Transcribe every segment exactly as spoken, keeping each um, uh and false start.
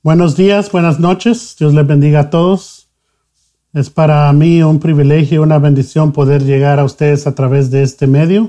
Buenos días, buenas noches. Dios les bendiga a todos. Es para mí un privilegio y una bendición poder llegar a ustedes a través de este medio.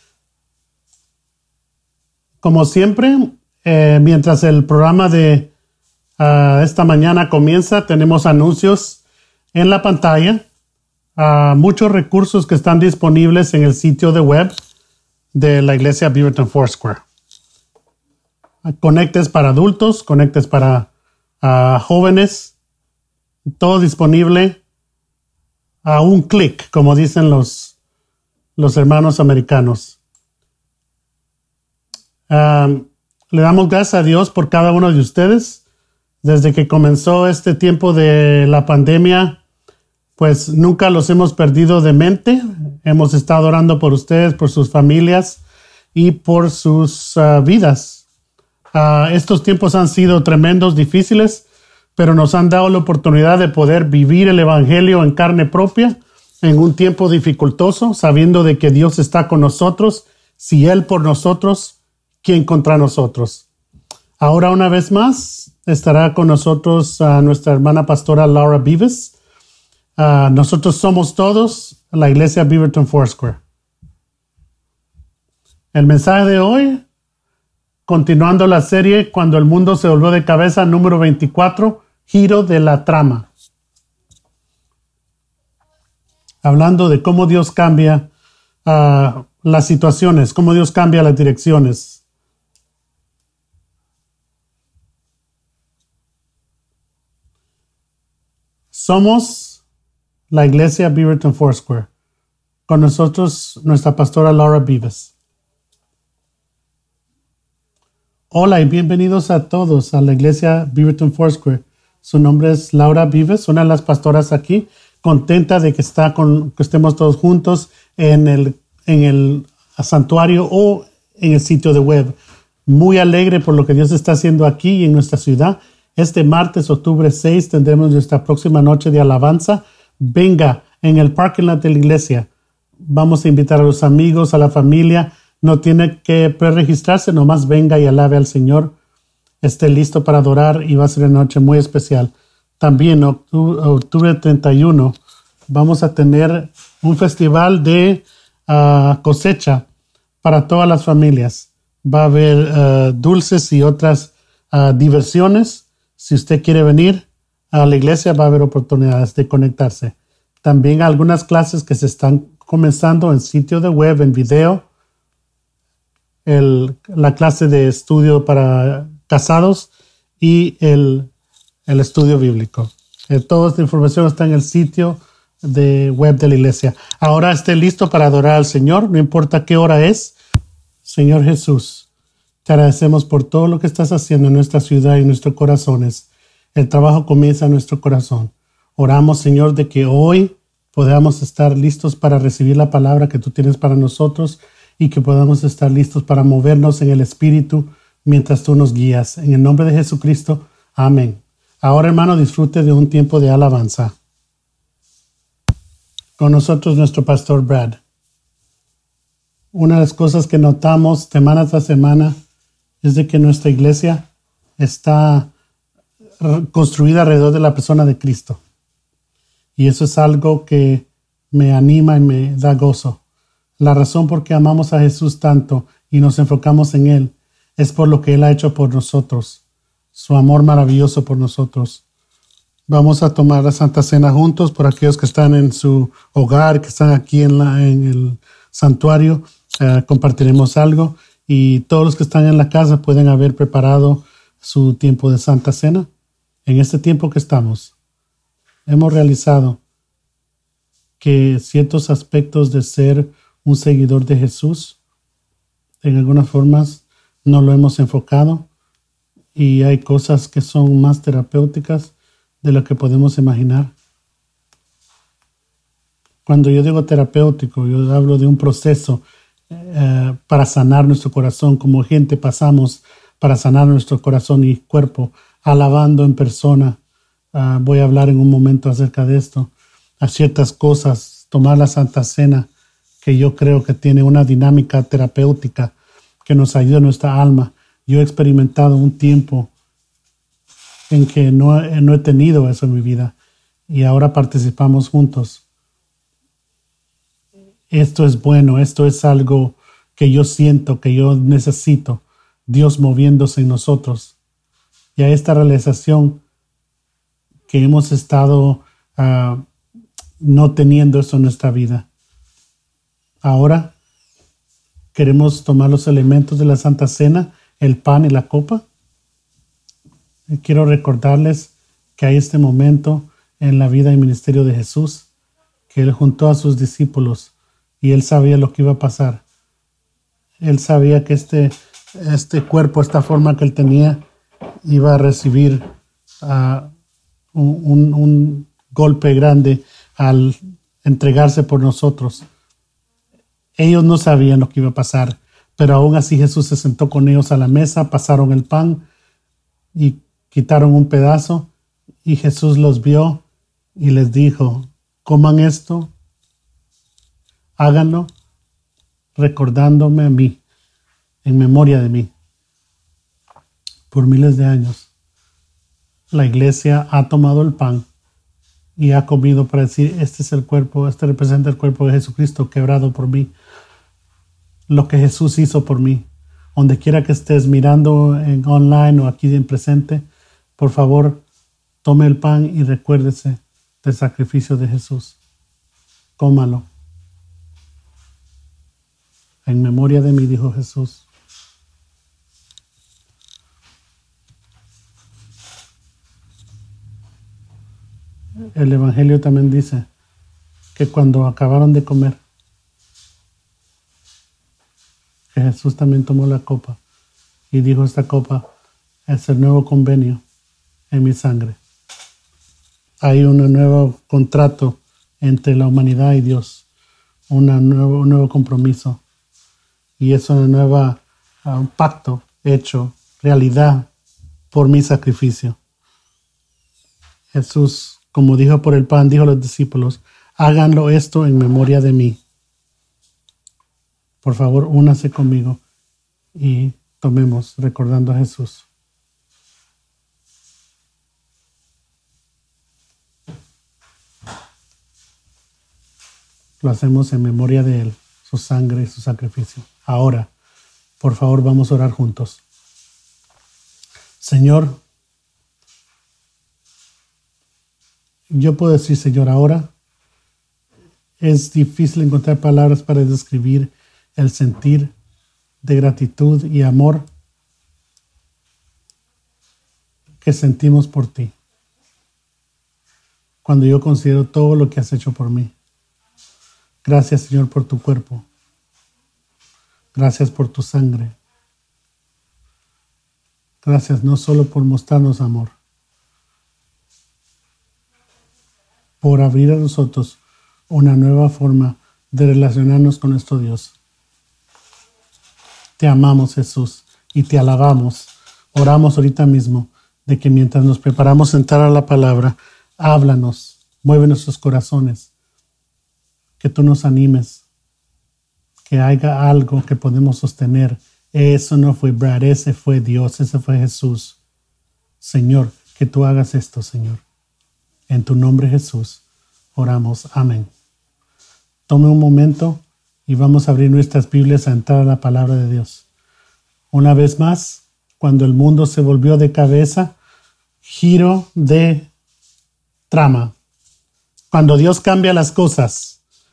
Como siempre, eh, mientras el programa de uh, esta mañana comienza, tenemos anuncios en la pantalla. Uh, muchos recursos que están disponibles en el sitio de web de la iglesia Beaverton Foursquare. Conectes para adultos, conectes para uh, jóvenes, todo disponible a un clic, como dicen los, los hermanos americanos. Um, le damos gracias a Dios por cada uno de ustedes. Desde que comenzó este tiempo de la pandemia, pues nunca los hemos perdido de mente. Hemos estado orando por ustedes, por sus familias y por sus uh, vidas. Uh, estos tiempos han sido tremendos, difíciles, pero nos han dado la oportunidad de poder vivir el evangelio en carne propia en un tiempo dificultoso, sabiendo de que Dios está con nosotros. Si Él por nosotros, ¿quién contra nosotros? Ahora una vez más estará con nosotros uh, nuestra hermana pastora Laura Beavis. Uh, nosotros somos todos la iglesia Beaverton Foursquare. El mensaje de hoy, continuando la serie Cuando el mundo se volvió de cabeza, número veinticuatro, giro de la trama. Hablando de cómo Dios cambia uh, las situaciones, cómo Dios cambia las direcciones. Somos la iglesia Beaverton Foursquare. Con nosotros, nuestra pastora Laura Beavis. Hola y bienvenidos a todos a la iglesia Beaverton Foursquare. Su nombre es Laura Beavis, una de las pastoras aquí, contenta de que, está con, que estemos todos juntos en el, en el santuario o en el sitio de web. Muy alegre por lo que Dios está haciendo aquí en nuestra ciudad. Este martes, octubre seis, tendremos nuestra próxima noche de alabanza. Venga en el parking lot de la iglesia. Vamos a invitar a los amigos, a la familia. No tiene que preregistrarse, nomás venga y alabe al Señor. Esté listo para adorar y va a ser una noche muy especial. También octubre, octubre treinta y uno vamos a tener un festival de uh, cosecha para todas las familias. Va a haber uh, dulces y otras uh, diversiones. Si usted quiere venir a la iglesia, va a haber oportunidades de conectarse. También algunas clases que se están comenzando en sitio de web, en video. El, la clase de estudio para casados y el, el estudio bíblico. Eh, toda esta información está en el sitio de web de la iglesia. Ahora esté listo para adorar al Señor, no importa qué hora es. Señor Jesús, te agradecemos por todo lo que estás haciendo en nuestra ciudad y en nuestros corazones. El trabajo comienza en nuestro corazón. Oramos, Señor, de que hoy podamos estar listos para recibir la palabra que tú tienes para nosotros y que podamos estar listos para movernos en el Espíritu mientras tú nos guías. En el nombre de Jesucristo, amén. Ahora, hermano, disfrute de un tiempo de alabanza. Con nosotros nuestro pastor Brad. Una de las cosas que notamos semana tras semana es de que nuestra iglesia está construida alrededor de la persona de Cristo. Y eso es algo que me anima y me da gozo. La razón por qué amamos a Jesús tanto y nos enfocamos en Él es por lo que Él ha hecho por nosotros, su amor maravilloso por nosotros. Vamos a tomar la Santa Cena juntos por aquellos que están en su hogar, que están aquí en, la, en el santuario. Eh, compartiremos algo y todos los que están en la casa pueden haber preparado su tiempo de Santa Cena. En este tiempo que estamos, hemos realizado que ciertos aspectos de ser un seguidor de Jesús, en algunas formas no lo hemos enfocado y hay cosas que son más terapéuticas de lo que podemos imaginar. Cuando yo digo terapéutico, yo hablo de un proceso eh, para sanar nuestro corazón. Como gente pasamos para sanar nuestro corazón y cuerpo, alabando en persona. Uh, voy a hablar en un momento acerca de esto. A ciertas cosas, tomar la Santa Cena, que yo creo que tiene una dinámica terapéutica que nos ayuda a nuestra alma. Yo he experimentado un tiempo en que no, no he tenido eso en mi vida y ahora participamos juntos. Esto es bueno, esto es algo que yo siento, que yo necesito, Dios moviéndose en nosotros. Y a esta realización que hemos estado uh, no teniendo eso en nuestra vida. Ahora queremos tomar los elementos de la Santa Cena, el pan y la copa. Y quiero recordarles que hay este momento en la vida y ministerio de Jesús, que Él juntó a sus discípulos y Él sabía lo que iba a pasar. Él sabía que este, este cuerpo, esta forma que Él tenía, iba a recibir uh, un, un, un golpe grande al entregarse por nosotros. Ellos no sabían lo que iba a pasar, pero aún así Jesús se sentó con ellos a la mesa, pasaron el pan y quitaron un pedazo y Jesús los vio y les dijo, coman esto, háganlo recordándome a mí, en memoria de mí. Por miles de años, la iglesia ha tomado el pan y ha comido para decir, este es el cuerpo, este representa el cuerpo de Jesucristo quebrado por mí. Lo que Jesús hizo por mí. Donde quiera que estés mirando en online o aquí en presente, por favor, tome el pan y recuérdese del sacrificio de Jesús. Cómalo. En memoria de mí, dijo Jesús. El Evangelio también dice que cuando acabaron de comer, que Jesús también tomó la copa y dijo, esta copa es el nuevo convenio en mi sangre. Hay un nuevo contrato entre la humanidad y Dios, una nuevo, un nuevo compromiso. Y es un nuevo uh, pacto hecho realidad por mi sacrificio. Jesús, como dijo por el pan, dijo a los discípulos, háganlo esto en memoria de mí. Por favor, únase conmigo y tomemos recordando a Jesús. Lo hacemos en memoria de Él, su sangre y su sacrificio. Ahora, por favor, vamos a orar juntos. Señor, yo puedo decir, Señor, ahora es difícil encontrar palabras para describir el sentir de gratitud y amor que sentimos por ti. Cuando yo considero todo lo que has hecho por mí. Gracias, Señor, por tu cuerpo. Gracias por tu sangre. Gracias no solo por mostrarnos amor, por abrir a nosotros una nueva forma de relacionarnos con nuestro Dios. Te amamos, Jesús, y te alabamos. Oramos ahorita mismo de que mientras nos preparamos a entrar a la palabra, háblanos, mueve nuestros corazones, que tú nos animes, que haya algo que podemos sostener. Eso no fue Brad, ese fue Dios, ese fue Jesús. Señor, que tú hagas esto, Señor. En tu nombre, Jesús, oramos. Amén. Tome un momento y vamos a abrir nuestras Biblias a entrar a la palabra de Dios. Una vez más, cuando el mundo se volvió de cabeza, giro de trama. Cuando Dios cambia las cosas.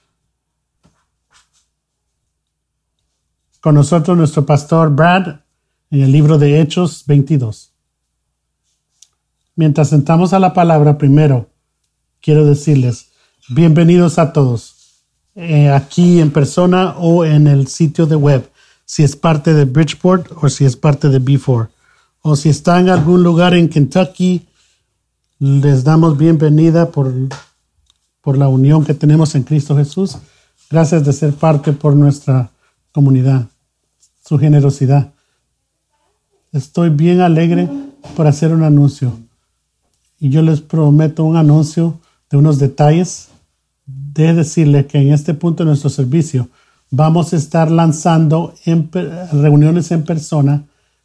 Con nosotros nuestro pastor Brad en el libro de Hechos veintidós. Mientras entramos a la palabra, primero quiero decirles bienvenidos a todos, eh, aquí en persona o en el sitio de web, si es parte de Bridgeport o si es parte de B cuatro, o si está en algún lugar en Kentucky, les damos bienvenida por, por la unión que tenemos en Cristo Jesús. Gracias de ser parte por nuestra comunidad, su generosidad. Estoy bien alegre por hacer un anuncio. Y yo les prometo un anuncio de unos detalles. De decirles que en este punto de nuestro servicio vamos a estar lanzando en, reuniones en persona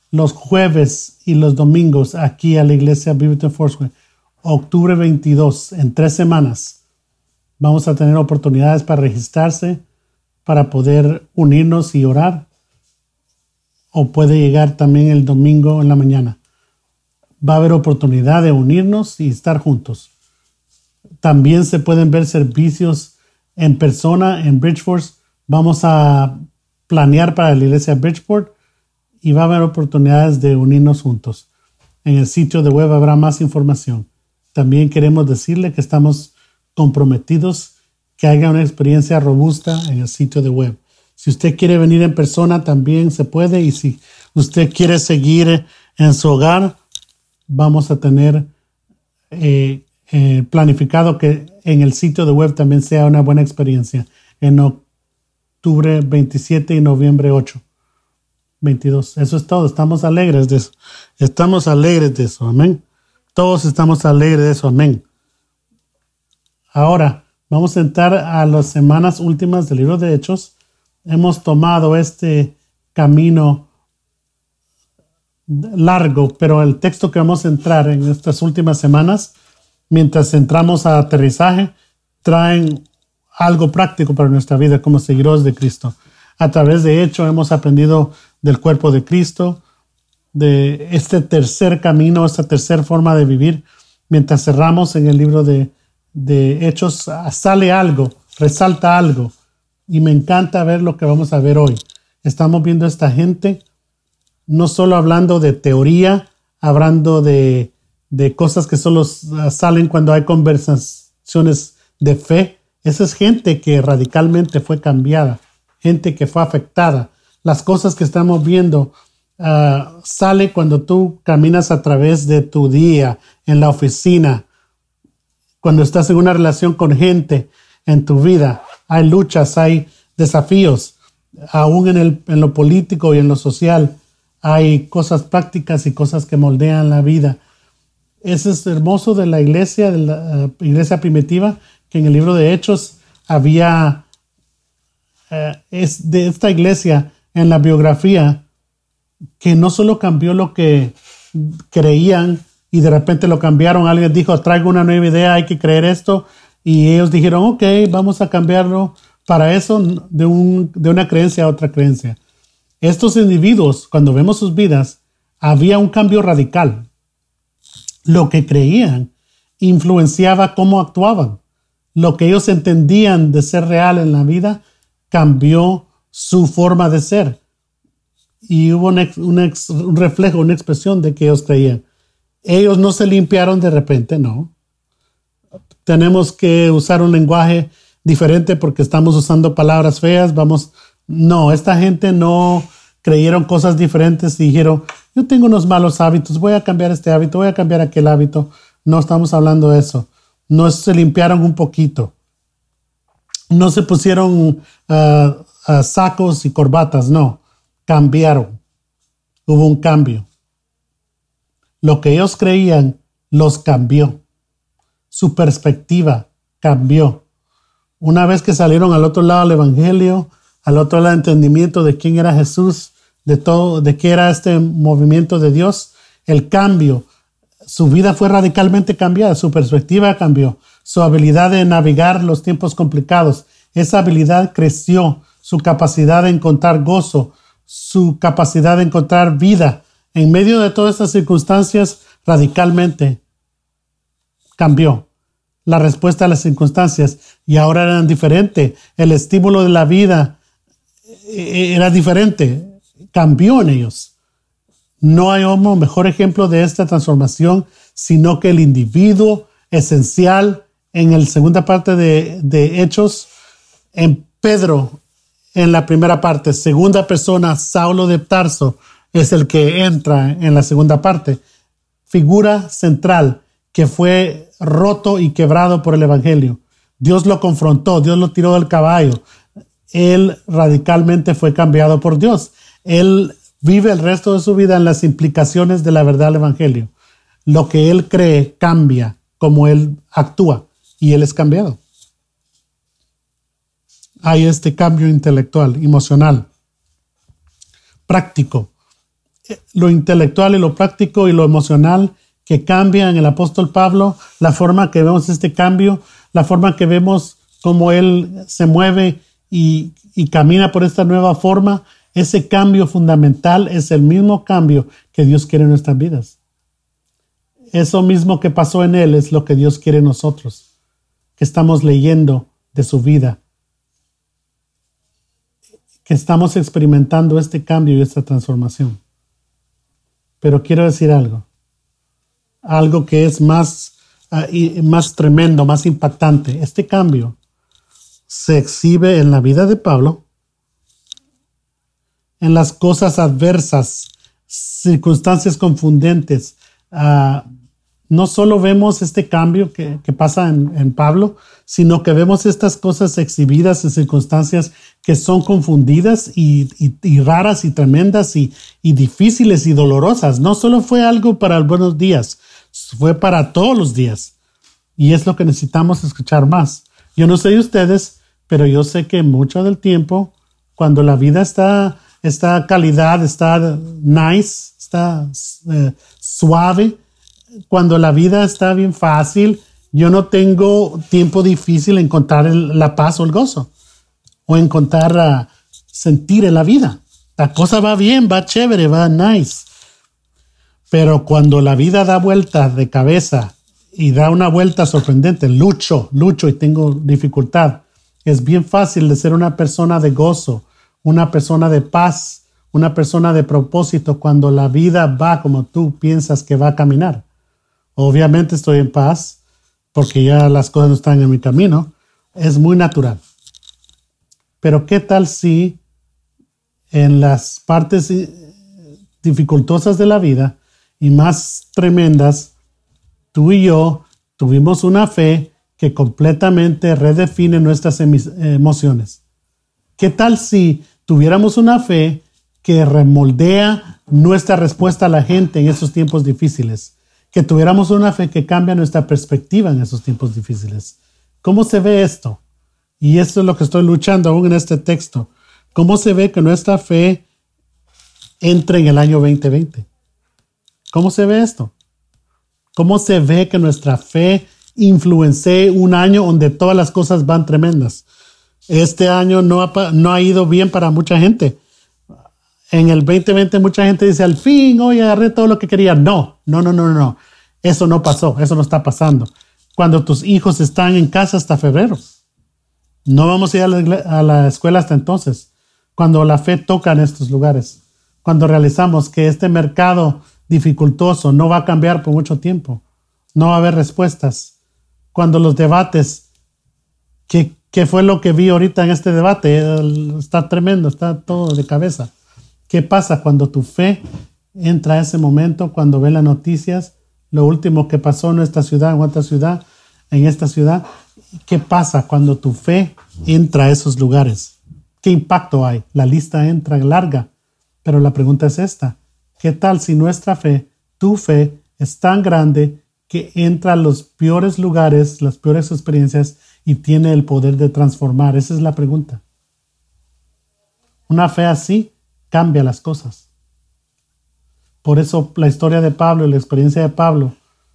los jueves y los domingos aquí a la iglesia Beaverton Foursquare. Octubre veintidós, en tres semanas, vamos a tener oportunidades para registrarse, para poder unirnos y orar. O puede llegar también el domingo en la mañana. Va a haber oportunidad de unirnos y estar juntos. También se pueden ver servicios en persona en Bridgeport. Vamos a planear para la iglesia Bridgeport y va a haber oportunidades de unirnos juntos. En el sitio de web habrá más información. También queremos decirle que estamos comprometidos que haya una experiencia robusta en el sitio de web. Si usted quiere venir en persona, también se puede. Y si usted quiere seguir en su hogar, vamos a tener eh, eh, planificado que en el sitio de web también sea una buena experiencia. En octubre veintisiete y noviembre ocho, veintidós. Eso es todo. Estamos alegres de eso. Estamos alegres de eso. Amén. Todos estamos alegres de eso. Amén. Ahora, vamos a entrar a las semanas últimas del libro de Hechos. Hemos tomado este camino largo, pero el texto que vamos a entrar en estas últimas semanas, mientras entramos a aterrizaje, traen algo práctico para nuestra vida como seguidores de Cristo. A través de Hechos hemos aprendido del cuerpo de Cristo, de este tercer camino, esta tercera forma de vivir. Mientras cerramos en el libro de, de Hechos, sale algo, resalta algo. Y me encanta ver lo que vamos a ver hoy. Estamos viendo a esta gente no solo hablando de teoría, hablando de, de cosas que solo salen cuando hay conversaciones de fe. Esa es gente que radicalmente fue cambiada, gente que fue afectada. Las cosas que estamos viendo uh, sale cuando tú caminas a través de tu día, en la oficina, cuando estás en una relación con gente en tu vida. Hay luchas, hay desafíos, aún en, el, en lo político y en lo social. Hay cosas prácticas y cosas que moldean la vida. Eso es hermoso de la iglesia, de la uh, iglesia primitiva, que en el libro de Hechos había, uh, es de esta iglesia en la biografía, que no solo cambió lo que creían y de repente lo cambiaron. Alguien dijo, traigo una nueva idea, hay que creer esto. Y ellos dijeron, ok, vamos a cambiarlo para eso de, un, de una creencia a otra creencia. Estos individuos, cuando vemos sus vidas, había un cambio radical. Lo que creían influenciaba cómo actuaban. Lo que ellos entendían de ser real en la vida cambió su forma de ser. Y hubo un, ex, un, ex, un reflejo, una expresión de que ellos creían. Ellos no se limpiaron de repente, no. Tenemos que usar un lenguaje diferente porque estamos usando palabras feas. Vamos, no, esta gente no creyeron cosas diferentes y dijeron, yo tengo unos malos hábitos, voy a cambiar este hábito, voy a cambiar aquel hábito. No estamos hablando de eso. No se limpiaron un poquito. No se pusieron uh, uh, sacos y corbatas, no. Cambiaron. Hubo un cambio. Lo que ellos creían los cambió. Su perspectiva cambió. Una vez que salieron al otro lado del evangelio, al otro lado del entendimiento de quién era Jesús, de todo, de qué era este movimiento de Dios, el cambio, su vida fue radicalmente cambiada, su perspectiva cambió, su habilidad de navegar los tiempos complicados, esa habilidad creció, su capacidad de encontrar gozo, su capacidad de encontrar vida en medio de todas estas circunstancias radicalmente cambió. La respuesta a las circunstancias y ahora eran diferentes. El estímulo de la vida era diferente. Cambió en ellos. No hay un mejor ejemplo de esta transformación, sino que el individuo esencial en la segunda parte de, de Hechos, en Pedro, en la primera parte, segunda persona, Saulo de Tarso, es el que entra en la segunda parte. Figura central que fue roto y quebrado por el evangelio. Dios lo confrontó, Dios lo tiró del caballo. Él radicalmente fue cambiado por Dios. Él vive el resto de su vida en las implicaciones de la verdad del evangelio. Lo que él cree cambia como él actúa y él es cambiado. Hay este cambio intelectual, emocional, práctico. lo intelectual y lo práctico y lo emocional que cambia en el apóstol Pablo, la forma que vemos este cambio, la forma que vemos cómo él se mueve y, y camina por esta nueva forma, ese cambio fundamental es el mismo cambio que Dios quiere en nuestras vidas. Eso mismo que pasó en él es lo que Dios quiere en nosotros, que estamos leyendo de su vida, que estamos experimentando este cambio y esta transformación. Pero quiero decir algo, algo que es más, uh, y más tremendo, más impactante. Este cambio se exhibe en la vida de Pablo, en las cosas adversas, circunstancias confundentes. Uh, no solo vemos este cambio que, que pasa en, en Pablo, sino que vemos estas cosas exhibidas en circunstancias que son confundidas y, y, y raras y tremendas y, y difíciles y dolorosas. No solo fue algo para los buenos días, fue para todos los días. Y es lo que necesitamos escuchar más. Yo no sé de ustedes, pero yo sé que mucho del tiempo, cuando la vida está, está calidad, está nice, está eh, suave, cuando la vida está bien fácil, yo no tengo tiempo difícil en encontrar el, la paz o el gozo, o encontrar uh, sentir en la vida. La cosa va bien, va chévere, va nice. Pero cuando la vida da vuelta de cabeza y da una vuelta sorprendente, lucho, lucho y tengo dificultad, es bien fácil de ser una persona de gozo, una persona de paz, una persona de propósito cuando la vida va como tú piensas que va a caminar. Obviamente estoy en paz porque ya las cosas no están en mi camino. Es muy natural. Pero ¿qué tal si en las partes dificultosas de la vida y más tremendas, tú y yo tuvimos una fe que completamente redefine nuestras emociones? ¿Qué tal si tuviéramos una fe que remoldea nuestra respuesta a la gente en esos tiempos difíciles? Que tuviéramos una fe que cambia nuestra perspectiva en esos tiempos difíciles. ¿Cómo se ve esto? Y esto es lo que estoy luchando aún en este texto. ¿Cómo se ve que nuestra fe entre en el año veinte veinte? ¿Cómo se ve esto? ¿Cómo se ve que nuestra fe influencie un año donde todas las cosas van tremendas? Este año no ha, no ha ido bien para mucha gente. En el veinte veinte mucha gente dice, al fin, hoy agarré todo lo que quería. No, no, no, no, no. Eso no pasó, eso no está pasando. Cuando tus hijos están en casa hasta febrero. No vamos a ir a la, a la escuela hasta entonces. Cuando la fe toca en estos lugares. Cuando realizamos que este mercado dificultoso no va a cambiar por mucho tiempo. No va a haber respuestas. Cuando los debates, ¿qué, qué fue lo que vi ahorita en este debate? Está tremendo, está todo de cabeza. ¿Qué pasa cuando tu fe entra a ese momento, cuando ve las noticias, lo último que pasó en nuestra ciudad, en otra ciudad, en esta ciudad? ¿Qué pasa cuando tu fe entra a esos lugares? ¿Qué impacto hay? La lista entra larga, pero la pregunta es esta. ¿Qué tal si nuestra fe, tu fe, es tan grande que entra a los peores lugares, las peores experiencias y tiene el poder de transformar? Esa es la pregunta. Una fe así cambia las cosas. Por eso la historia de Pablo y la experiencia de Pablo,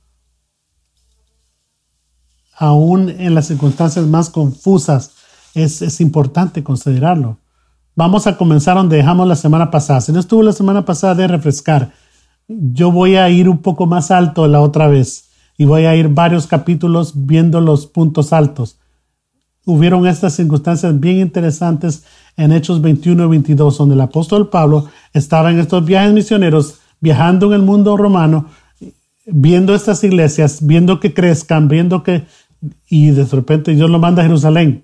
aún en las circunstancias más confusas, es, es importante considerarlo. Vamos a comenzar donde dejamos la semana pasada. Si no estuvo la semana pasada, de refrescar. Yo voy a ir un poco más alto la otra vez y voy a ir varios capítulos viendo los puntos altos. Hubieron estas circunstancias bien interesantes en Hechos veintiuno y veintidós, donde el apóstol Pablo estaba en estos viajes misioneros, viajando en el mundo romano, viendo estas iglesias, viendo que crezcan, viendo que... Y de repente Dios lo manda a Jerusalén.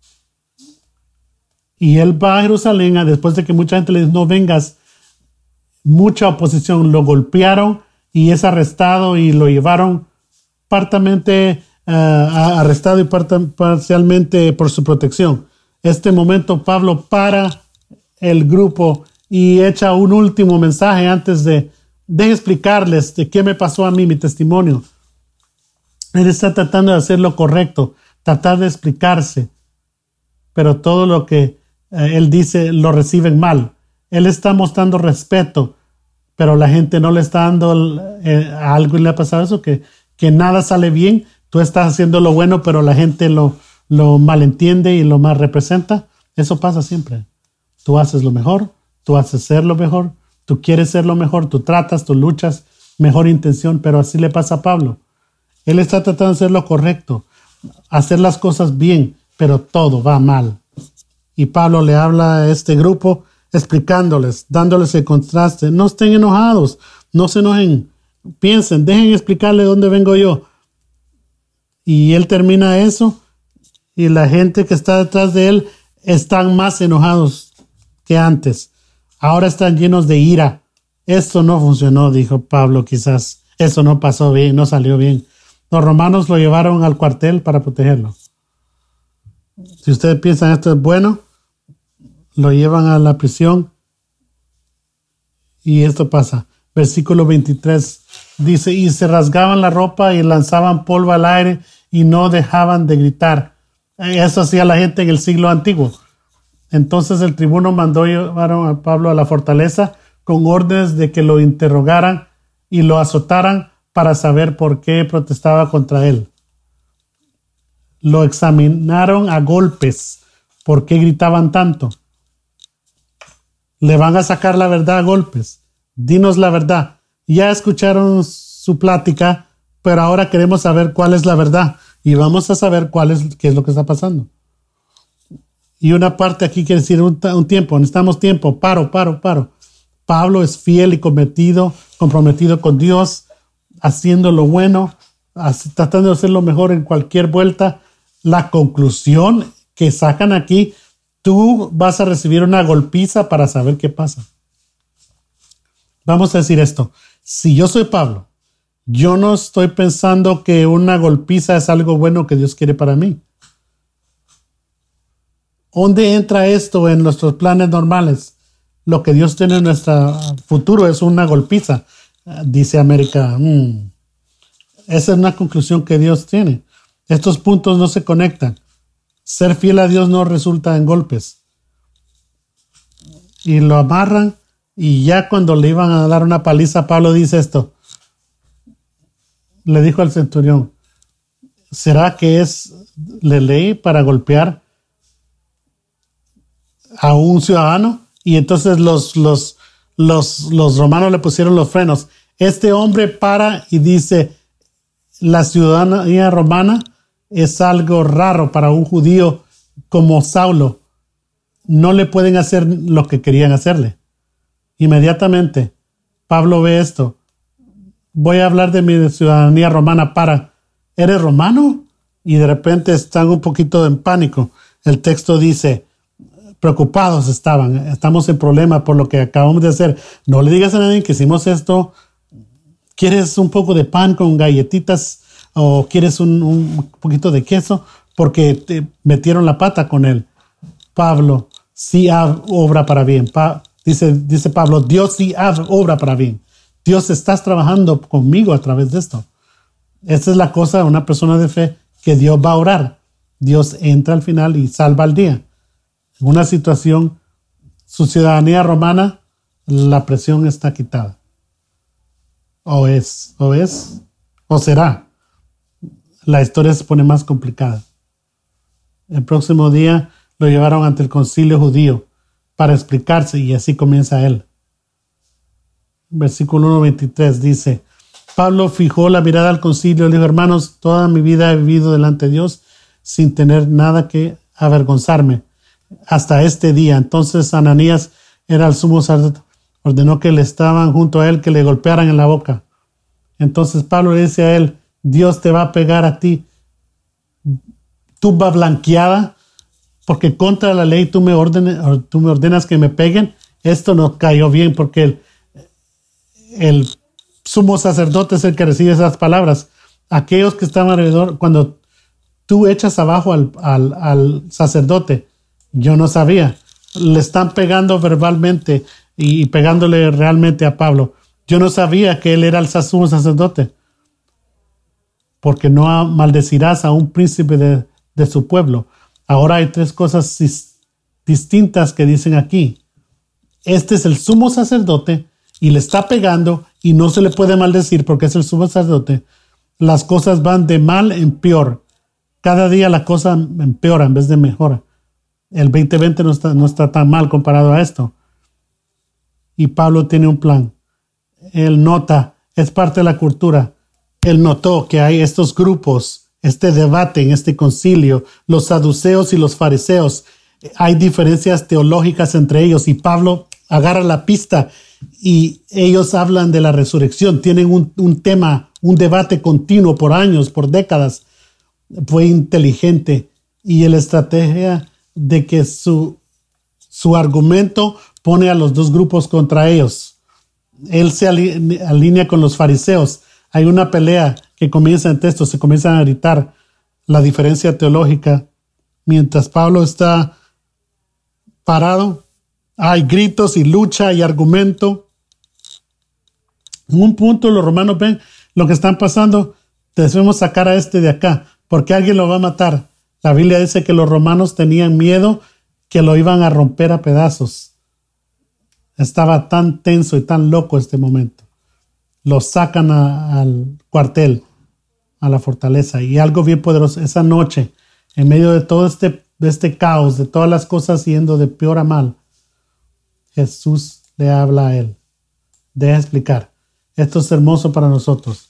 Y él va a Jerusalén después de que mucha gente le dice, no vengas. Mucha oposición, lo golpearon y es arrestado y lo llevaron parcialmente uh, arrestado y part- parcialmente por su protección. Este momento Pablo para el grupo y echa un último mensaje antes de, de explicarles de qué me pasó a mí, mi testimonio. Él está tratando de hacer lo correcto, tratar de explicarse, pero todo lo que eh, él dice lo reciben mal. Él está mostrando respeto, pero la gente no le está dando eh, a algo y le ha pasado eso, que, que nada sale bien. Tú estás haciendo lo bueno, pero la gente lo, lo malentiende y lo mal representa. Eso pasa siempre. Tú haces lo mejor, tú haces ser lo mejor, tú quieres ser lo mejor, tú tratas, tú luchas, mejor intención, pero así le pasa a Pablo. Él está tratando de hacer lo correcto, hacer las cosas bien, pero todo va mal. Y Pablo le habla a este grupo explicándoles, dándoles el contraste. No estén enojados, no se enojen, piensen, dejen explicarle dónde vengo yo. Y él termina eso y la gente que está detrás de él están más enojados que antes. Ahora están llenos de ira. Esto no funcionó, dijo Pablo, quizás. Eso no pasó bien, no salió bien. Los romanos lo llevaron al cuartel para protegerlo. Si ustedes piensan esto es bueno, lo llevan a la prisión y esto pasa. Versículo veintitrés dice, y se rasgaban la ropa y lanzaban polvo al aire y no dejaban de gritar. Eso hacía la gente en el siglo antiguo. Entonces el tribuno mandó llevar a Pablo a la fortaleza con órdenes de que lo interrogaran y lo azotaran para saber por qué protestaba contra él. Lo examinaron a golpes. ¿Por qué gritaban tanto? Le van a sacar la verdad a golpes. Dinos la verdad. Ya escucharon su plática, pero ahora queremos saber cuál es la verdad. Y vamos a saber cuál es, qué es lo que está pasando. Y una parte aquí quiere decir un, un tiempo. Necesitamos tiempo. Paro, paro, paro. Pablo es fiel y comprometido, comprometido con Dios, haciendo lo bueno, tratando de hacer lo mejor en cualquier vuelta. La conclusión que sacan aquí, tú vas a recibir una golpiza para saber qué pasa. Vamos a decir esto. Si yo soy Pablo, yo no estoy pensando que una golpiza es algo bueno que Dios quiere para mí. ¿Dónde entra esto en nuestros planes normales? Lo que Dios tiene en nuestro futuro es una golpiza, dice América. Mm. Esa es una conclusión que Dios tiene. Estos puntos no se conectan. Ser fiel a Dios no resulta en golpes. Y lo amarran y ya cuando le iban a dar una paliza, Pablo dice esto. Le dijo al centurión, ¿será que es la ley para golpear a un ciudadano? Y entonces los, los, los, los romanos le pusieron los frenos. Este hombre para y dice, la ciudadanía romana es algo raro para un judío como Saulo. No le pueden hacer lo que querían hacerle. Inmediatamente, Pablo ve esto. Voy a hablar de mi ciudadanía romana para. ¿Eres romano? Y de repente están un poquito en pánico. El texto dice, preocupados estaban. Estamos en problema por lo que acabamos de hacer. No le digas a nadie que hicimos esto. ¿Quieres un poco de pan con galletitas? ¿O quieres un, un poquito de queso? Porque te metieron la pata con él. Pablo sí obra para bien. Pa, dice, dice Pablo, Dios sí obra para bien. Dios, estás trabajando conmigo a través de esto. Esta es la cosa de una persona de fe, que Dios va a orar. Dios entra al final y salva al día. En una situación, su ciudadanía romana, la presión está quitada. O es, o es, o será. La historia se pone más complicada. El próximo día lo llevaron ante el concilio judío para explicarse y así comienza él. Versículo uno veintitrés dice, Pablo fijó la mirada al concilio y le dijo, hermanos, toda mi vida he vivido delante de Dios sin tener nada que avergonzarme hasta este día. Entonces Ananías era el sumo sacerdote, ordenó que le estaban junto a él que le golpearan en la boca. Entonces Pablo le dice a él, Dios te va a pegar a ti, tumba blanqueada, porque contra la ley tú me, ordenes, tú me ordenas que me peguen. Esto no cayó bien porque el, el sumo sacerdote es el que recibe esas palabras. Aquellos que estaban alrededor, cuando tú echas abajo al, al, al sacerdote, yo no sabía, le están pegando verbalmente y pegándole realmente a Pablo. Yo no sabía que él era el sumo sacerdote, porque no maldecirás a un príncipe de, de su pueblo. Ahora hay tres cosas dis- distintas que dicen aquí. Este es el sumo sacerdote y le está pegando y no se le puede maldecir porque es el sumo sacerdote, las cosas van de mal en peor. Cada día la cosa empeora en vez de mejora. El veinte veinte no está, no está tan mal comparado a esto. Y Pablo tiene un plan. Él nota, es parte de la cultura. Él notó que hay estos grupos, este debate en este concilio, los saduceos y los fariseos. Hay diferencias teológicas entre ellos y Pablo agarra la pista y ellos hablan de la resurrección. Tienen un, un tema, un debate continuo por años, por décadas. Fue inteligente y la estrategia de que su, su argumento pone a los dos grupos contra ellos. Él se alinea con los fariseos. Hay una pelea que comienza en texto, se comienzan a gritar la diferencia teológica. Mientras Pablo está parado, hay gritos y lucha y argumento. En un punto los romanos ven lo que están pasando. Debemos sacar a este de acá, porque alguien lo va a matar. La Biblia dice que los romanos tenían miedo que lo iban a romper a pedazos. Estaba tan tenso y tan loco este momento. Lo sacan a, al cuartel, a la fortaleza. Y algo bien poderoso, esa noche, en medio de todo este, de este caos, de todas las cosas yendo de peor a mal, Jesús le habla a él. Deja explicar. Esto es hermoso para nosotros.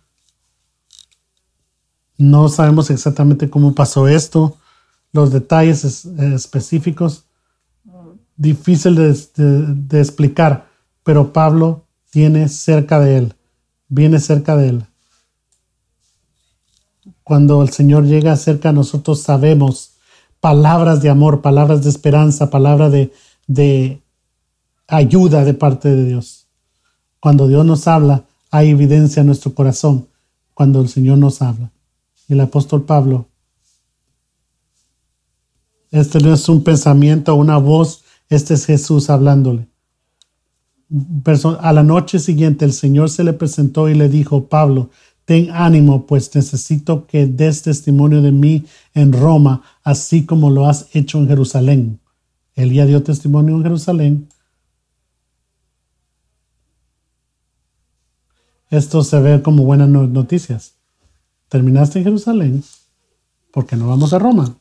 No sabemos exactamente cómo pasó esto, los detalles es, eh, específicos, difícil de, de, de explicar, pero Pablo tiene cerca de él, viene cerca de él. Cuando el Señor llega cerca, nosotros sabemos palabras de amor, palabras de esperanza, palabras de, de ayuda de parte de Dios. Cuando Dios nos habla, hay evidencia en nuestro corazón cuando el Señor nos habla. Y el apóstol Pablo, este no es un pensamiento, una voz, este es Jesús hablándole. A la noche siguiente el Señor se le presentó y le dijo: Pablo, ten ánimo, pues necesito que des testimonio de mí en Roma, así como lo has hecho en Jerusalén. Él ya dio testimonio en Jerusalén. Esto se ve como buenas noticias. Terminaste en Jerusalén, porque no vamos a Roma.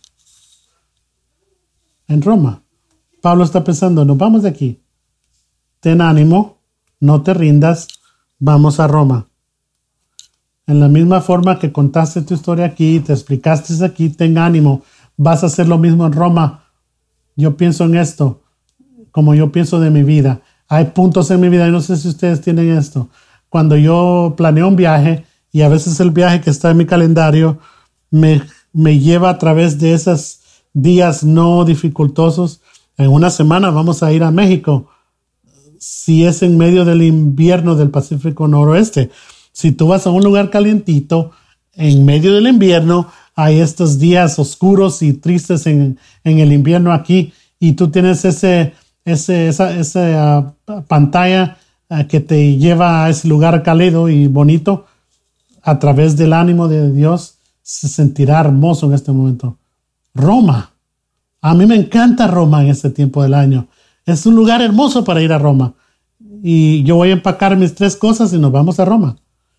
En Roma. Pablo está pensando, nos vamos de aquí. Ten ánimo, no te rindas, vamos a Roma. En la misma forma que contaste tu historia aquí, te explicaste aquí, ten ánimo, vas a hacer lo mismo en Roma. Yo pienso en esto, como yo pienso de mi vida. Hay puntos en mi vida, y no sé si ustedes tienen esto. Cuando yo planeo un viaje, y a veces el viaje que está en mi calendario me, me lleva a través de esos días no dificultosos. En una semana vamos a ir a México. Si es en medio del invierno del Pacífico Noroeste. Si tú vas a un lugar calientito, en medio del invierno, hay estos días oscuros y tristes en, en el invierno aquí. Y tú tienes ese, ese, esa, esa uh, pantalla uh, que te lleva a ese lugar cálido y bonito. A través del ánimo de Dios se sentirá hermoso en este momento. Roma. A mí me encanta Roma en este tiempo del año. Es un lugar hermoso para ir a Roma. Y yo voy a empacar mis tres cosas y nos vamos a Roma.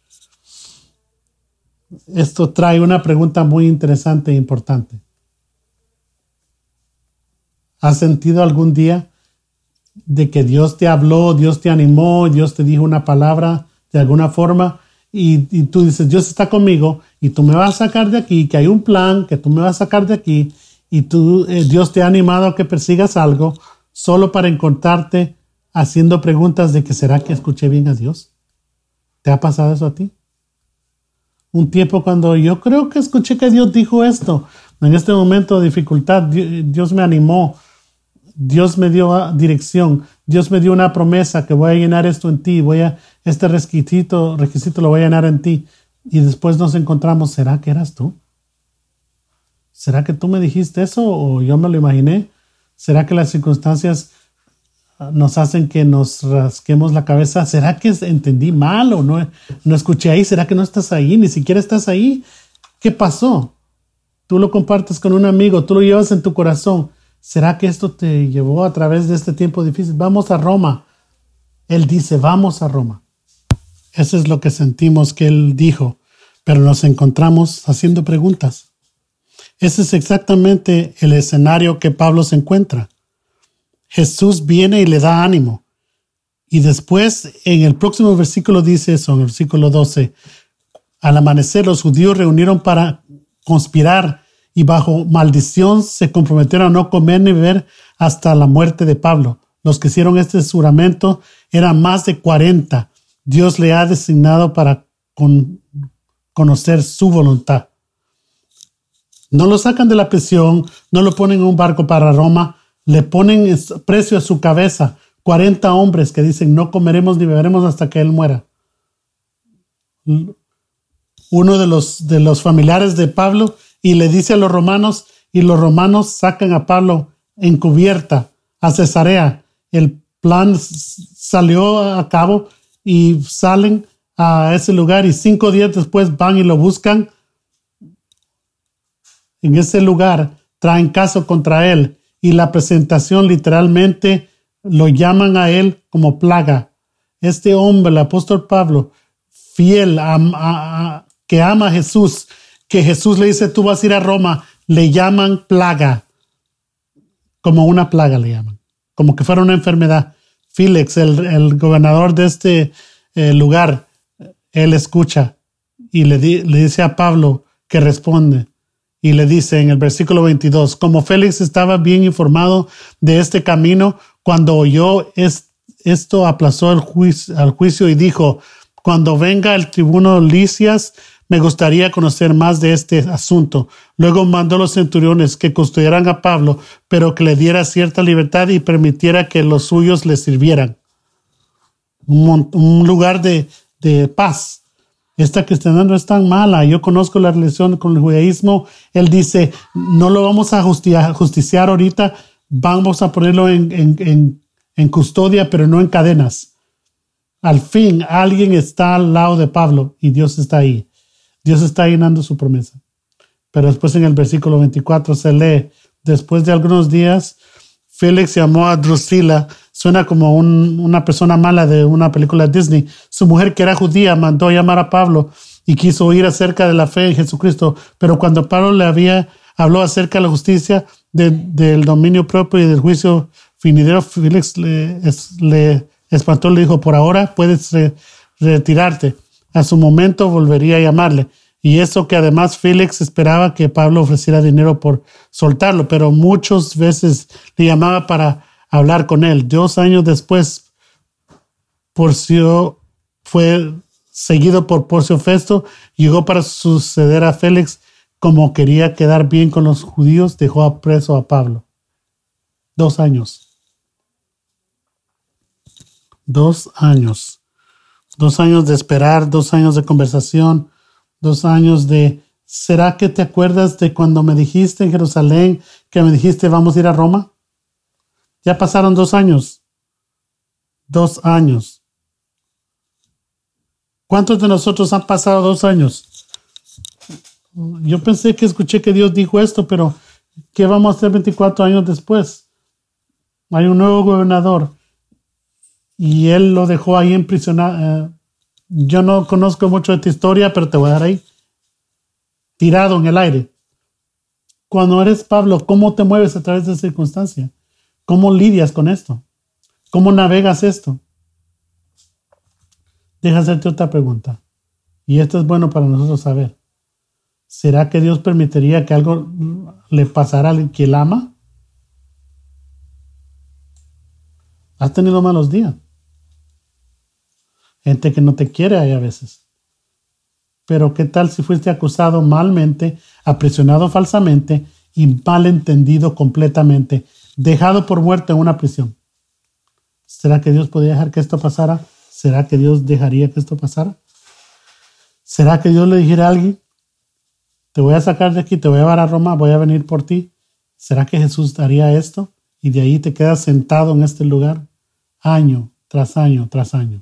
Esto trae una pregunta muy interesante e importante. ¿Has sentido algún día de que Dios te habló, Dios te animó, Dios te dijo una palabra de alguna forma? Y, y tú dices, Dios está conmigo y tú me vas a sacar de aquí, que hay un plan, que tú me vas a sacar de aquí y tú, eh, Dios te ha animado a que persigas algo solo para encontrarte haciendo preguntas de que ¿será que escuché bien a Dios? ¿Te ha pasado eso a ti? Un tiempo cuando yo creo que escuché que Dios dijo esto. En este momento de dificultad, Dios me animó. Dios me dio dirección. Dios me dio una promesa que voy a llenar esto en ti. Voy a, este requisito, requisito lo voy a llenar en ti. Y después nos encontramos. ¿Será que eras tú? ¿Será que tú me dijiste eso o yo me lo imaginé? ¿Será que las circunstancias nos hacen que nos rasquemos la cabeza? ¿Será que entendí mal o no, no escuché ahí? ¿Será que no estás ahí? Ni siquiera estás ahí. ¿Qué pasó? Tú lo compartes con un amigo, tú lo llevas en tu corazón. ¿Será que esto te llevó a través de este tiempo difícil? Vamos a Roma. Él dice, vamos a Roma. Eso es lo que sentimos que él dijo, pero nos encontramos haciendo preguntas. Ese es exactamente el escenario que Pablo se encuentra. Jesús viene y le da ánimo. Y después, en el próximo versículo dice eso, en el versículo doce, al amanecer los judíos reunieron para conspirar y bajo maldición se comprometieron a no comer ni beber hasta la muerte de Pablo. Los que hicieron este juramento eran más de cuarenta. Dios le ha designado para con, conocer su voluntad. No lo sacan de la prisión, no lo ponen en un barco para Roma, le ponen precio a su cabeza. cuarenta hombres que dicen no comeremos ni beberemos hasta que él muera. Uno de los, de los familiares de Pablo y le dice a los romanos, y los romanos sacan a Pablo encubierta a Cesarea. El plan salió a cabo y salen a ese lugar y cinco días después van y lo buscan. En ese lugar traen caso contra él y la presentación literalmente lo llaman a él como plaga. Este hombre, el apóstol Pablo, fiel, a, a, a, que ama a Jesús, que Jesús le dice, tú vas a ir a Roma, le llaman plaga. Como una plaga le llaman, como que fuera una enfermedad. Félix, el, el gobernador de este eh, lugar, él escucha y le, di, le dice a Pablo que responde. Y le dice en el versículo veintidós, como Félix estaba bien informado de este camino, cuando oyó es, esto aplazó el juicio, al juicio y dijo, cuando venga el tribuno Licias, me gustaría conocer más de este asunto. Luego mandó a los centuriones que custodiaran a Pablo, pero que le diera cierta libertad y permitiera que los suyos le sirvieran. Un, un lugar de, de paz. Esta cristiandad no es tan mala. Yo conozco la relación con el judaísmo. Él dice, no lo vamos a justicia, justiciar ahorita, vamos a ponerlo en, en, en, en custodia, pero no en cadenas. Al fin, alguien está al lado de Pablo y Dios está ahí. Dios está llenando su promesa. Pero después en el versículo veinticuatro se lee, después de algunos días, Félix llamó a Drusila. Suena como un, una persona mala de una película Disney. Su mujer, que era judía, mandó llamar a Pablo y quiso oír acerca de la fe en Jesucristo. Pero cuando Pablo le había habló acerca de la justicia, de, del dominio propio y del juicio finidero, Félix le, es, le espantó, le dijo, por ahora puedes re, retirarte. A su momento volvería a llamarle. Y eso que además Félix esperaba que Pablo ofreciera dinero por soltarlo, pero muchas veces le llamaba para hablar con él. Dos años después, Porcio fue seguido por Porcio Festo, llegó para suceder a Félix. Como quería quedar bien con los judíos, dejó a preso a Pablo. Dos años. Dos años. Dos años de esperar, dos años de conversación, dos años de... ¿Será que te acuerdas de cuando me dijiste en Jerusalén que me dijiste vamos a ir a Roma? Ya pasaron dos años. Dos años. ¿Cuántos de nosotros han pasado dos años? Yo pensé que escuché que Dios dijo esto, pero ¿qué vamos a hacer veinticuatro años después? Hay un nuevo gobernador y él lo dejó ahí imprisionado. Eh, yo no conozco mucho de tu historia, pero te voy a dar ahí tirado en el aire. Cuando eres Pablo, ¿cómo te mueves a través de esa circunstancia? ¿Cómo lidias con esto? ¿Cómo navegas esto? Deja hacerte otra pregunta. Y esto es bueno para nosotros saber. ¿Será que Dios permitiría que algo le pasara al que él ama? Has tenido malos días. Gente que no te quiere hay a veces. Pero ¿qué tal si fuiste acusado malmente, aprisionado falsamente y malentendido completamente, dejado por muerto en una prisión? ¿Será que Dios podría dejar que esto pasara? ¿Será que Dios dejaría que esto pasara? ¿Será que Dios le dijera a alguien, te voy a sacar de aquí, te voy a llevar a Roma, voy a venir por ti? ¿Será que Jesús haría esto? Y de ahí te quedas sentado en este lugar año tras año tras año.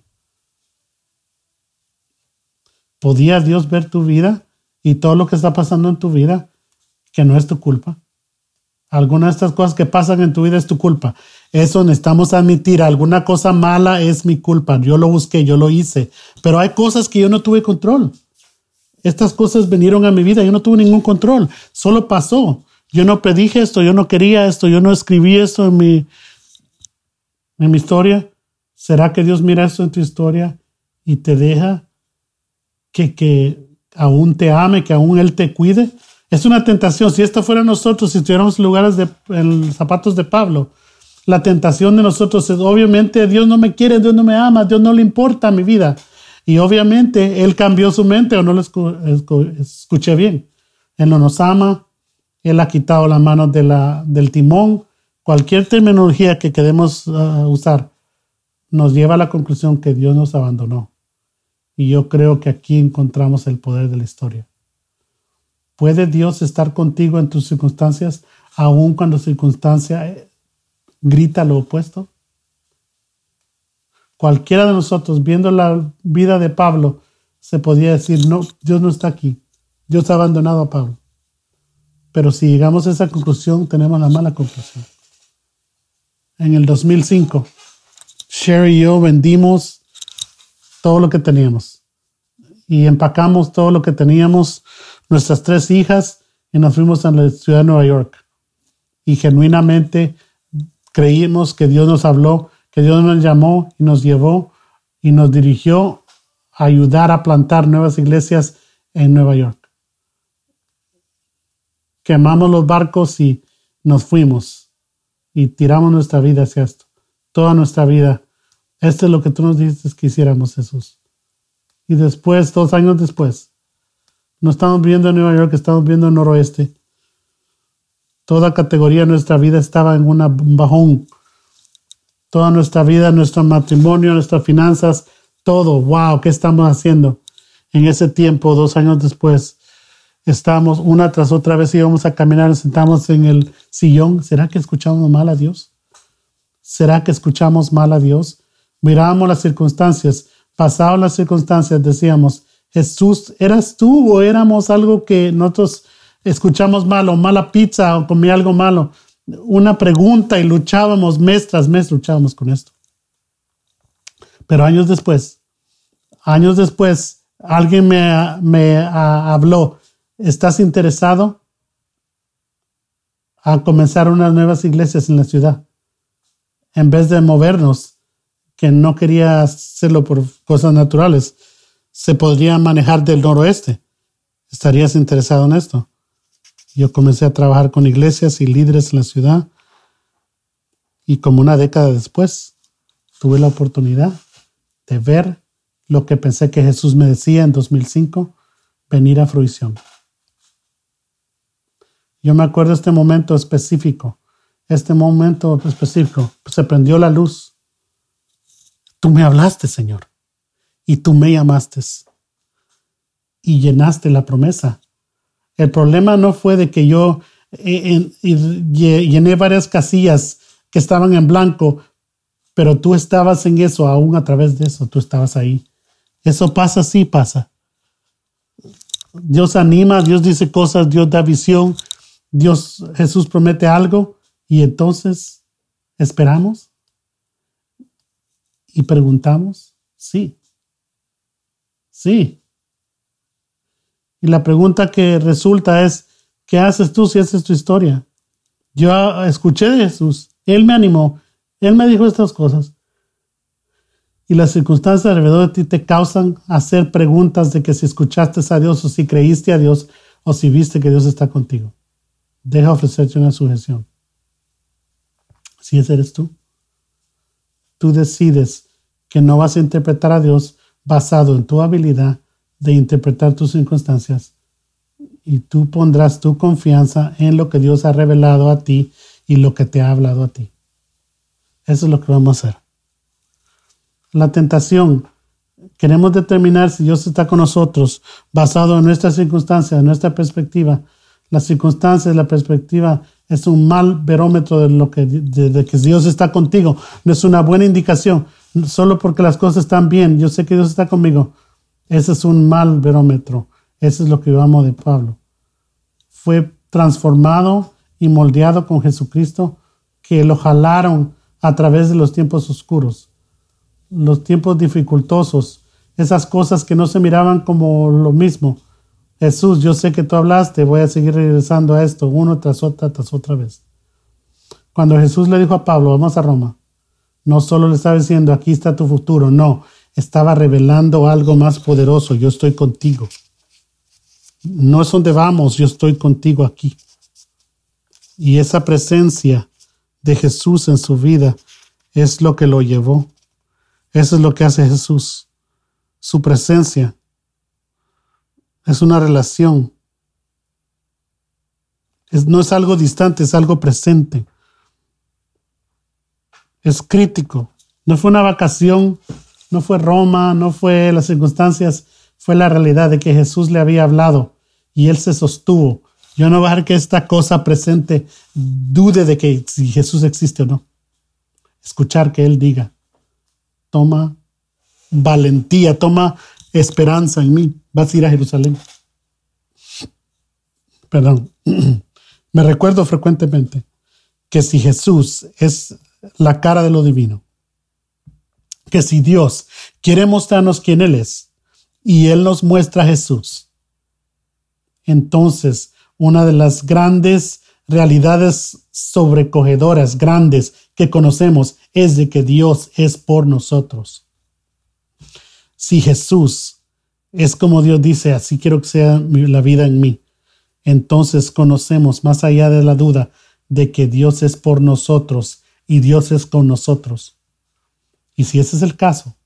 ¿Podía Dios ver tu vida y todo lo que está pasando en tu vida que no es tu culpa? Algunas de estas cosas que pasan en tu vida es tu culpa. Eso necesitamos admitir. Alguna cosa mala es mi culpa. Yo lo busqué, yo lo hice. Pero hay cosas que yo no tuve control. Estas cosas vinieron a mi vida. Yo no tuve ningún control. Solo pasó. Yo no predije esto. Yo no quería esto. Yo no escribí esto en mi, en mi historia. ¿Será que Dios mira esto en tu historia y te deja que, que aún te ame, que aún Él te cuide? Es una tentación. Si esto fuera nosotros, si estuviéramos en lugares de en zapatos de Pablo, la tentación de nosotros es, obviamente, Dios no me quiere, Dios no me ama, Dios no le importa mi vida. Y obviamente, Él cambió su mente o no lo escu- escu- escuché bien. Él no nos ama, Él ha quitado la mano de la, del timón. Cualquier terminología que queremos uh, usar nos lleva a la conclusión que Dios nos abandonó. Y yo creo que aquí encontramos el poder de la historia. ¿Puede Dios estar contigo en tus circunstancias, aun cuando circunstancia grita lo opuesto? Cualquiera de nosotros, viendo la vida de Pablo, se podría decir, no, Dios no está aquí. Dios ha abandonado a Pablo. Pero si llegamos a esa conclusión, tenemos la mala conclusión. En el dos mil cinco, Sherry y yo vendimos todo lo que teníamos. Y empacamos todo lo que teníamos, nuestras tres hijas, y nos fuimos a la ciudad de Nueva York. Y genuinamente creímos que Dios nos habló, que Dios nos llamó y nos llevó y nos dirigió a ayudar a plantar nuevas iglesias en Nueva York. Quemamos los barcos y nos fuimos y tiramos nuestra vida hacia esto. Toda nuestra vida. Esto es lo que tú nos dices que hiciéramos, Jesús. Y después, dos años después, no estamos viviendo en Nueva York, estamos viviendo en el noroeste. Toda categoría de nuestra vida estaba en una- un bajón. Toda nuestra vida, nuestro matrimonio, nuestras finanzas, todo. Wow, ¿qué estamos haciendo? En ese tiempo, dos años después, estábamos una tras otra vez, íbamos a caminar, nos sentamos en el sillón. ¿Será que escuchamos mal a Dios? ¿Será que escuchamos mal a Dios? Mirábamos las circunstancias, pasaban las circunstancias, decíamos, Jesús, ¿eras tú o éramos algo que nosotros escuchamos mal, o mala pizza, o comí algo malo? Una pregunta y luchábamos mes tras mes, luchábamos con esto. Pero años después, años después, alguien me, me a, habló, ¿estás interesado a comenzar unas nuevas iglesias en la ciudad? En vez de movernos, que no quería hacerlo por cosas naturales, se podría manejar del noroeste. ¿Estarías interesado en esto? Yo comencé a trabajar con iglesias y líderes en la ciudad y como una década después tuve la oportunidad de ver lo que pensé que Jesús me decía en dos mil cinco venir a fruición. Yo me acuerdo de este momento específico, este momento específico, se prendió la luz. Tú me hablaste, Señor, y tú me llamaste y llenaste la promesa. El problema no fue de que yo eh, eh, llené varias casillas que estaban en blanco, pero tú estabas en eso, aún a través de eso, tú estabas ahí. Eso pasa, sí pasa. Dios anima, Dios dice cosas, Dios da visión, Dios, Jesús promete algo y entonces esperamos y preguntamos, sí, sí. Y la pregunta que resulta es, ¿qué haces tú si esa es tu historia? Yo escuché de Jesús, Él me animó, Él me dijo estas cosas. Y las circunstancias alrededor de ti te causan hacer preguntas de que si escuchaste a Dios o si creíste a Dios o si viste que Dios está contigo. Deja ofrecerte una sujeción. Si ese eres tú, tú decides que no vas a interpretar a Dios basado en tu habilidad de interpretar tus circunstancias y tú pondrás tu confianza en lo que Dios ha revelado a ti y lo que te ha hablado a ti. Eso es lo que vamos a hacer. La tentación. Queremos determinar si Dios está con nosotros basado en nuestras circunstancias, en nuestra perspectiva. Las circunstancias, la perspectiva es un mal barómetro de lo que, de, de que Dios está contigo. No es una buena indicación. Solo porque las cosas están bien, yo sé que Dios está conmigo. Ese es un mal barómetro. Eso es lo que yo amo de Pablo. Fue transformado y moldeado con Jesucristo, que lo jalaron a través de los tiempos oscuros, los tiempos dificultosos, esas cosas que no se miraban como lo mismo. Jesús, yo sé que tú hablaste, voy a seguir regresando a esto, uno tras otra, tras otra vez. Cuando Jesús le dijo a Pablo, vamos a Roma, no solo le estaba diciendo, aquí está tu futuro, no, estaba revelando algo más poderoso, yo estoy contigo. No es donde vamos, yo estoy contigo aquí. Y esa presencia de Jesús en su vida es lo que lo llevó. Eso es lo que hace Jesús. Su presencia es una relación. Es, no es algo distante, es algo presente. Es crítico. No fue una vacación, no fue Roma, no fue las circunstancias, fue la realidad de que Jesús le había hablado y él se sostuvo. Yo no voy a dejar que esta cosa presente dude de que si Jesús existe o no. Escuchar que él diga, toma valentía, toma esperanza en mí. Vas a ir a Jerusalén. Perdón. Me recuerdo frecuentemente que si Jesús es la cara de lo divino, que si Dios quiere mostrarnos quién Él es y Él nos muestra a Jesús, entonces una de las grandes realidades sobrecogedoras, grandes que conocemos es de que Dios es por nosotros. Si Jesús es como Dios dice, así quiero que sea la vida en mí, entonces conocemos más allá de la duda de que Dios es por nosotros y Dios es con nosotros. Y si ese es el caso,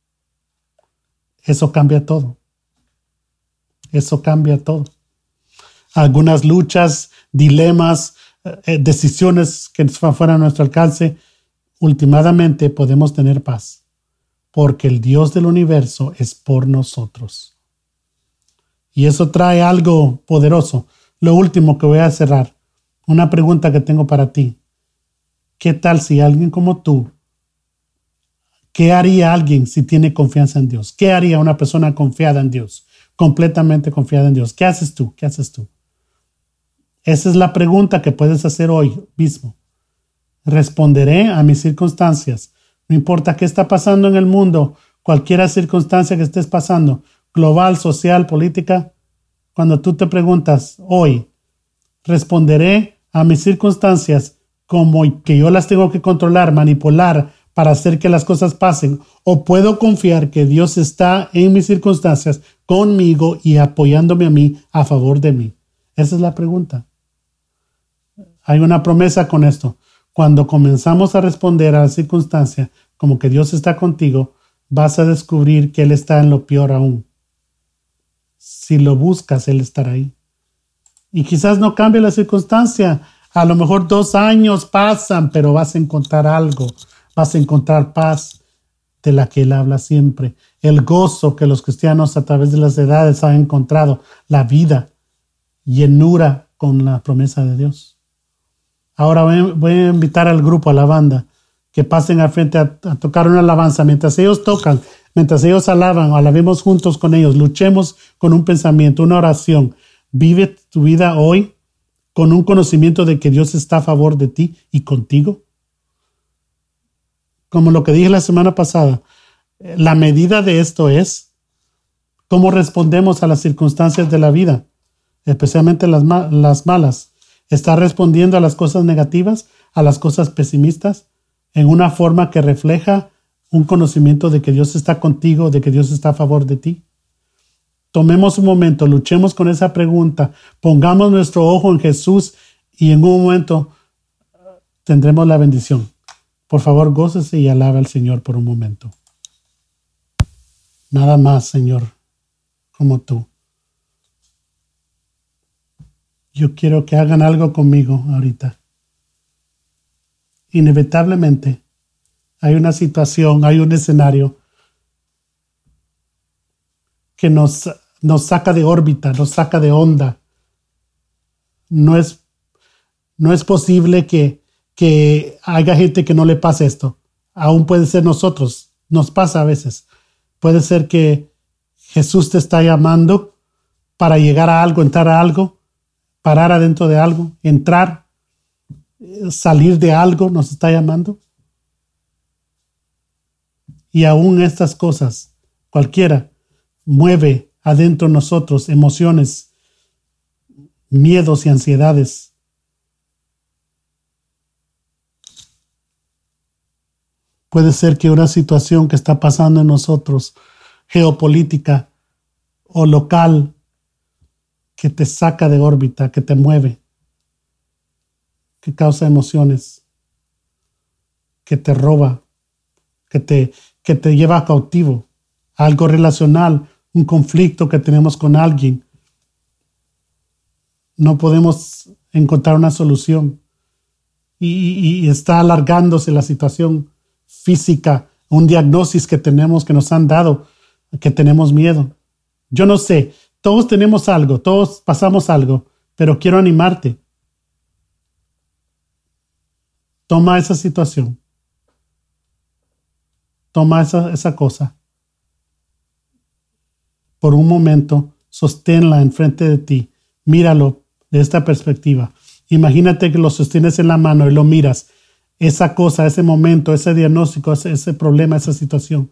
eso cambia todo. Eso cambia todo. Algunas luchas, dilemas, eh, decisiones que fueran a nuestro alcance, últimamente podemos tener paz, porque el Dios del universo es por nosotros. Y eso trae algo poderoso. Lo último que voy a cerrar, una pregunta que tengo para ti. ¿Qué tal si alguien como tú, qué haría alguien si tiene confianza en Dios? ¿Qué haría una persona confiada en Dios? Completamente confiada en Dios. ¿Qué haces tú? ¿Qué haces tú? Esa es la pregunta que puedes hacer hoy mismo. Responderé a mis circunstancias. No importa qué está pasando en el mundo, cualquier circunstancia que estés pasando, global, social, política, cuando tú te preguntas hoy, responderé a mis circunstancias como que yo las tengo que controlar, manipular para hacer que las cosas pasen, o puedo confiar que Dios está en mis circunstancias conmigo y apoyándome a mí, a favor de mí. Esa es la pregunta. Hay una promesa con esto. Cuando comenzamos a responder a la circunstancia como que Dios está contigo, vas a descubrir que Él está en lo peor aún. Si lo buscas, Él estará ahí. Y quizás no cambie la circunstancia. A lo mejor dos años pasan, pero vas a encontrar algo. Vas a encontrar paz de la que Él habla siempre. El gozo que los cristianos a través de las edades han encontrado. La vida, llenura con la promesa de Dios. Ahora voy, voy a invitar al grupo, a la banda, que pasen al frente a, a tocar una alabanza. Mientras ellos tocan, mientras ellos alaban, alabemos juntos con ellos, luchemos con un pensamiento, una oración. Vive tu vida hoy con un conocimiento de que Dios está a favor de ti y contigo. Como lo que dije la semana pasada, la medida de esto es cómo respondemos a las circunstancias de la vida, especialmente las, ma- las malas. ¿Está respondiendo a las cosas negativas, a las cosas pesimistas, en una forma que refleja un conocimiento de que Dios está contigo, de que Dios está a favor de ti? Tomemos un momento, luchemos con esa pregunta, pongamos nuestro ojo en Jesús y en un momento tendremos la bendición. Por favor, gócese y alaba al Señor por un momento. Nada más, Señor, como tú. Yo quiero que hagan algo conmigo ahorita. Inevitablemente hay una situación, hay un escenario que nos, nos saca de órbita, nos saca de onda. No es, no es posible que, que haya gente que no le pase esto. Aún puede ser nosotros, nos pasa a veces. Puede ser que Jesús te está llamando para llegar a algo, entrar a algo, parar adentro de algo, entrar, salir de algo nos está llamando. Y aún estas cosas, cualquiera, mueve adentro de nosotros emociones, miedos y ansiedades. Puede ser que una situación que está pasando en nosotros, geopolítica o local, que te saca de órbita, que te mueve, que causa emociones, que te roba, que te, que te lleva cautivo, algo relacional, un conflicto que tenemos con alguien. No podemos encontrar una solución y, y, y está alargándose la situación física, un diagnóstico que tenemos, que nos han dado, que tenemos miedo. Yo no sé, todos tenemos algo, todos pasamos algo, pero quiero animarte. Toma esa situación. Toma esa, esa cosa. Por un momento, sosténla enfrente de ti. Míralo de esta perspectiva. Imagínate que lo sostienes en la mano y lo miras. Esa cosa, ese momento, ese diagnóstico, ese, ese problema, esa situación.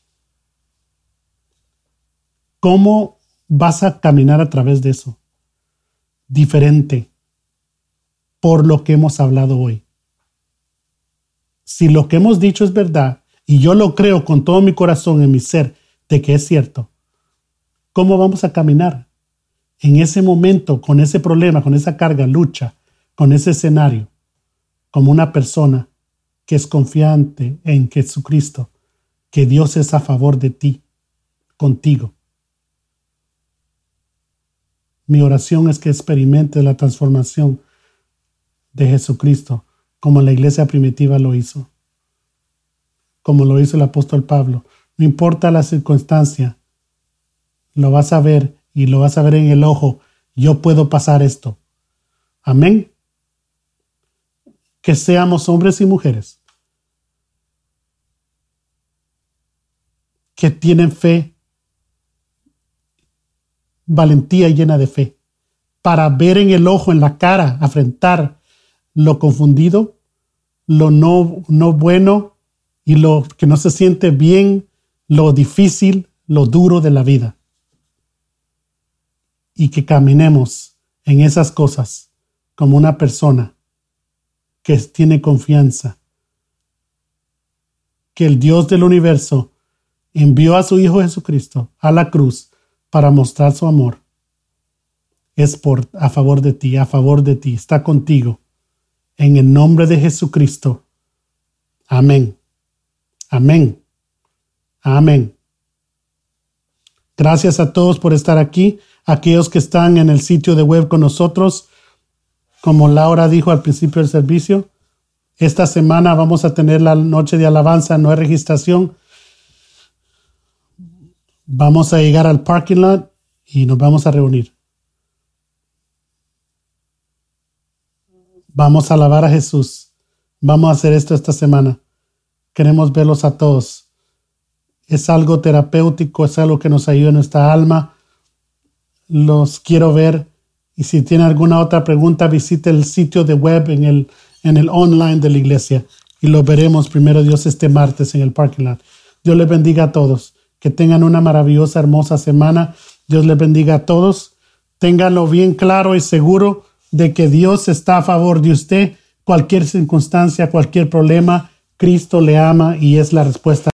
¿Cómo vas a caminar a través de eso? Diferente por lo que hemos hablado hoy. Si lo que hemos dicho es verdad, y yo lo creo con todo mi corazón en mi ser, de que es cierto, ¿cómo vamos a caminar en ese momento, con ese problema, con esa carga, lucha, con ese escenario, como una persona que es confiante en Jesucristo, que Dios es a favor de ti, contigo? Mi oración es que experimentes la transformación de Jesucristo, como la iglesia primitiva lo hizo, como lo hizo el apóstol Pablo. No importa la circunstancia, lo vas a ver y lo vas a ver en el ojo. Yo puedo pasar esto. Amén. Que seamos hombres y mujeres que tienen fe, valentía llena de fe, para ver en el ojo, en la cara, afrontar lo confundido, lo no, no bueno y lo que no se siente bien, lo difícil, lo duro de la vida. Y que caminemos en esas cosas como una persona que tiene confianza, que el Dios del universo envió a su Hijo Jesucristo a la cruz para mostrar su amor. Es por, a favor de ti, a favor de ti, está contigo. En el nombre de Jesucristo. Amén. Amén. Amén. Gracias a todos por estar aquí. Aquellos que están en el sitio de web con nosotros, como Laura dijo al principio del servicio, esta semana vamos a tener la noche de alabanza, no hay registración. Vamos a llegar al parking lot y nos vamos a reunir. Vamos a alabar a Jesús. Vamos a hacer esto esta semana. Queremos verlos a todos. Es algo terapéutico, es algo que nos ayuda en nuestra alma. Los quiero ver. Y si tiene alguna otra pregunta, visite el sitio de web en el, en el online de la iglesia. Y lo veremos primero Dios este martes en el parking lot. Dios les bendiga a todos. Que tengan una maravillosa, hermosa semana. Dios les bendiga a todos. Ténganlo bien claro y seguro de que Dios está a favor de usted. Cualquier circunstancia, cualquier problema, Cristo le ama y es la respuesta.